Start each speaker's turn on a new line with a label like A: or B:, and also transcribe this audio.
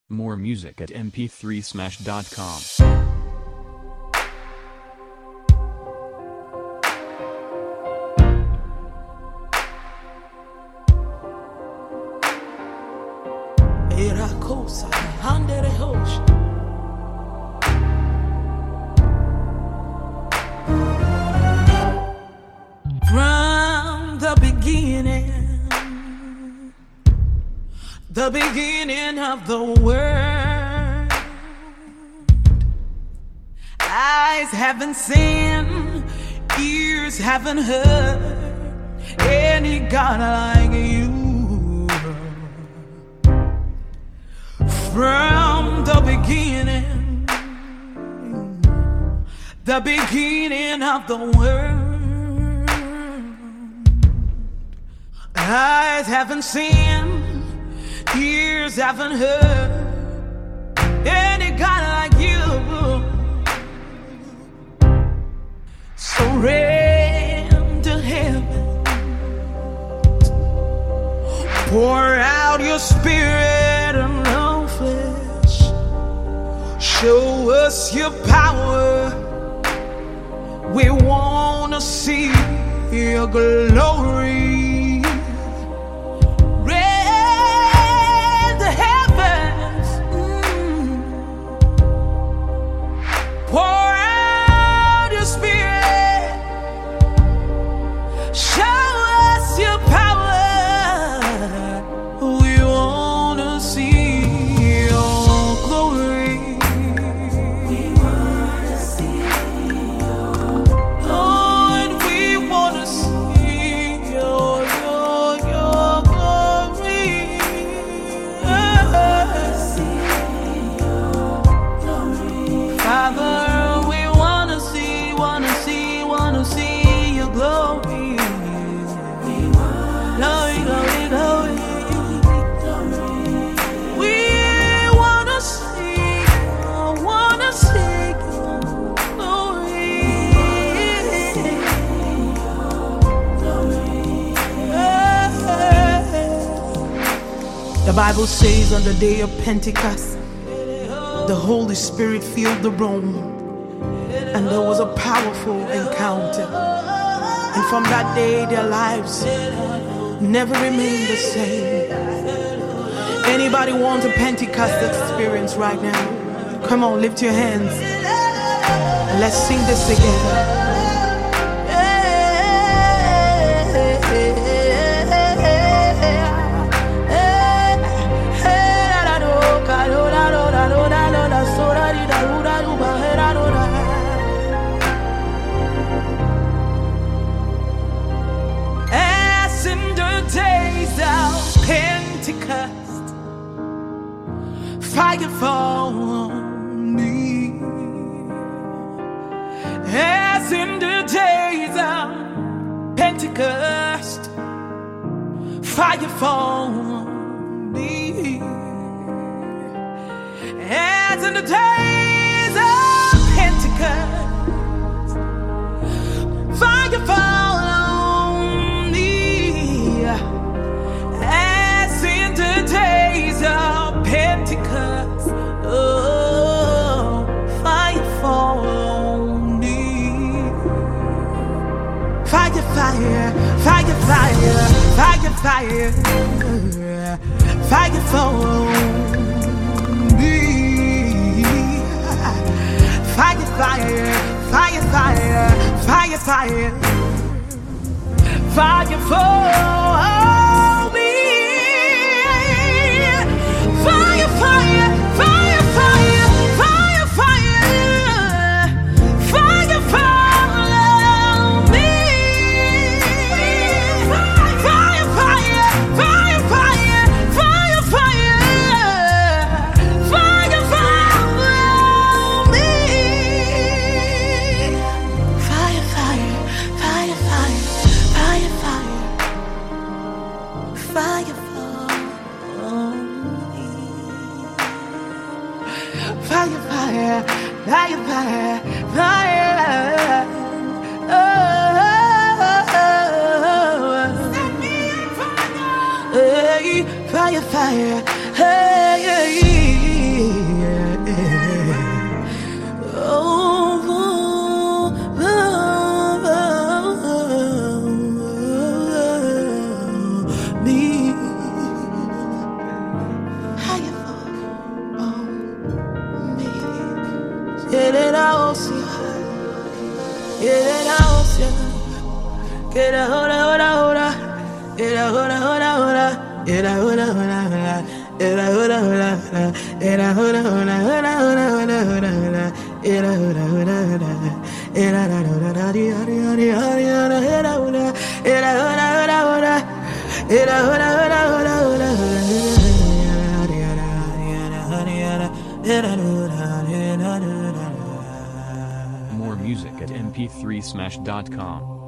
A: More music at mp3smash.com.
B: From the beginning of the world, eyes haven't seen, ears haven't heard any God like you. From the beginning of the world, eyes haven't seen, ears haven't heard any God like you. So rain to heaven, pour out your spirit on all flesh. Show us your power. We want to see your glory. Pour out your spirit. Show us your power. We want to see your glory. We want to see your glory. Oh, and we want to see your glory. Father, the Bible says on the day of Pentecost, the Holy Spirit filled the room, and there was a powerful encounter. And from that day, their lives never remained the same. Anybody want a Pentecost experience right now? Come on, lift your hands and let's sing this together. As in the days of Pentecost, fire fall on me. As in the days of Pentecost, fire fall on me. As in the days of Pentecost, fire fall on me. As in the days of Pentecost, oh, fire fall on me. Fire, fire, fire, fire, fire, fire, fire fall on me. Fire, fire, fire, fire, fire, fire, fire fall on me. Fire, fire, fire, fire, fire, fire, fire fall on me. Fire, fire, fire, fire, fire, fire, fire fall on me. Fire, fire, fire, fire, fire, fire, fire fall on me. Fire, fire, fire, fire, fire. Oh, set me on fire. Hey, fire, fire. Hey, hey.
A: More music at mp3smash.com.